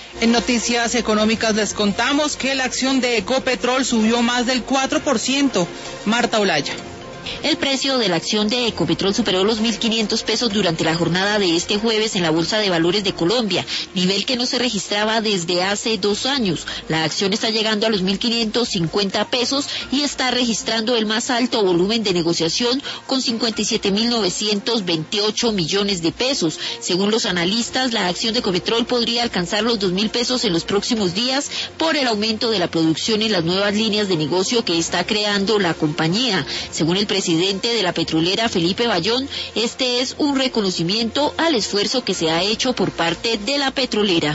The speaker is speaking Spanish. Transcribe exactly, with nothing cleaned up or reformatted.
En noticias económicas les contamos que la acción de Ecopetrol subió más del cuatro por ciento. Marta Olaya. El precio de la acción de Ecopetrol superó los mil quinientos pesos durante la jornada de este jueves en la Bolsa de Valores de Colombia, nivel que no se registraba desde hace dos años. La acción está llegando a los mil quinientos cincuenta pesos y está registrando el más alto volumen de negociación con cincuenta y siete mil novecientos veintiocho millones de pesos. Según los analistas, la acción de Ecopetrol podría alcanzar los dos mil pesos en los próximos días por el aumento de la producción y las nuevas líneas de negocio que está creando la compañía. Según el presidente de la petrolera, Felipe Bayón, este es un reconocimiento al esfuerzo que se ha hecho por parte de la petrolera.